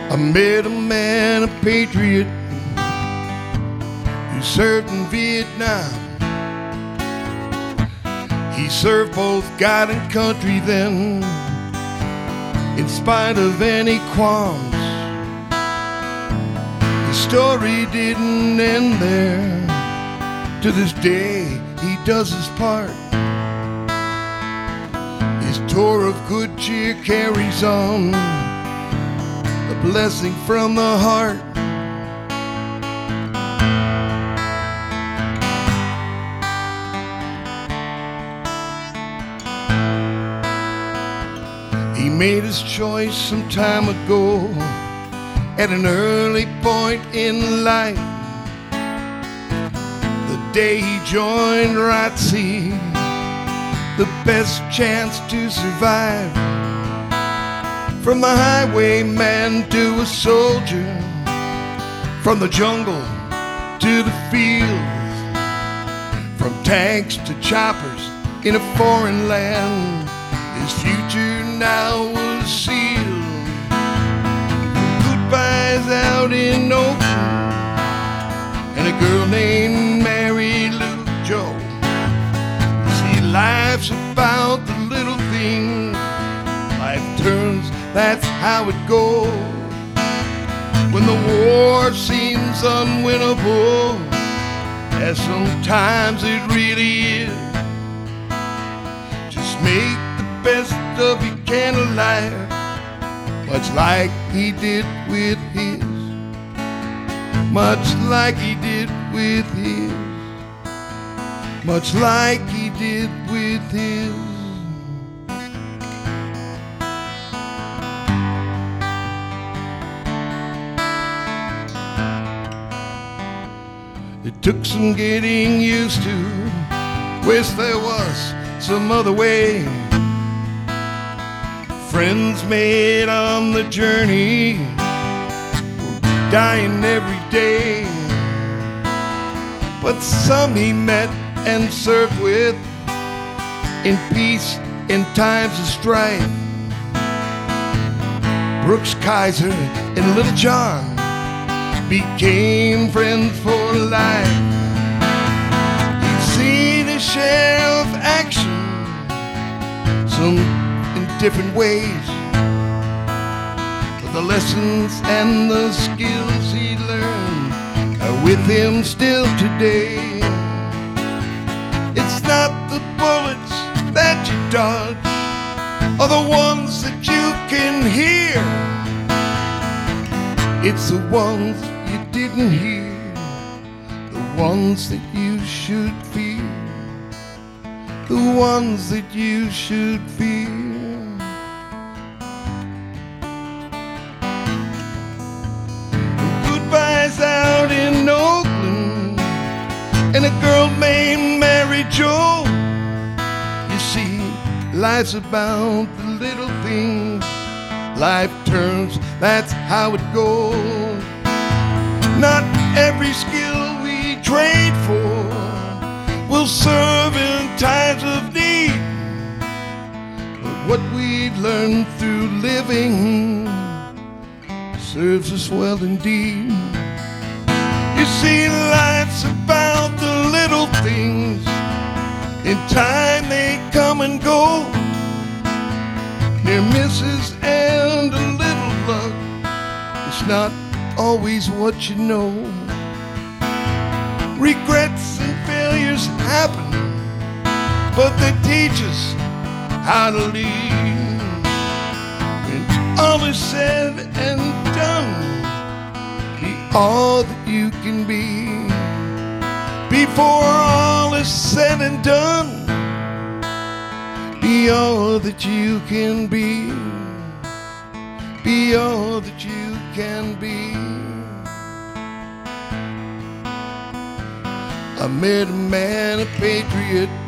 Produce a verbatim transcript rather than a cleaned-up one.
I met a man, a patriot, who served in Vietnam. He served both God and country then, in spite of any qualms. His story didn't end there. To this day, he does his part. His tour of good cheer carries on, a blessing from the heart. He made his choice some time ago, at an early point in life. The day he joined R O T C, the best chance to survive. From the highwayman to a soldier, from the jungle to the fields, from tanks to choppers in a foreign land, his future now was sealed. Goodbyes out in Oakland, and a girl named Mary Lou Joe. See, life's about the little things. Life turns, that's how it goes. When the war seems unwinnable, as sometimes it really is, just make the best of you can alive, much like he did with his, much like he did with his, much like he did with his. It took some getting used to, wish there was some other way. Friends made on the journey were dying every day, but some he met and served with in peace in times of strife. Brooks Kaiser and Little John became friends for life. He'd seen his share of action, some in different ways, but the lessons and the skills he learned are with him still today. It's not the bullets that you dodge, or the ones that you can hear, it's the ones you didn't hear, the ones that you should fear, the ones that you should fear. Goodbyes out in Oakland, and a girl named Mary Jo. You see, life's about the little things. Life turns, that's how it goes. Not every skill we trade for will serve in times of need, but what we've learned through living serves us well indeed. You see, life's about the little things. In time they come and go, near misses and a little luck. It's not always what you know. Regrets and failures happen, but they teach us how to lead. When all is said and done, be all that you can be. Before all is said and done, be all that you can be. Be all that you can be. I met a man, a patriot,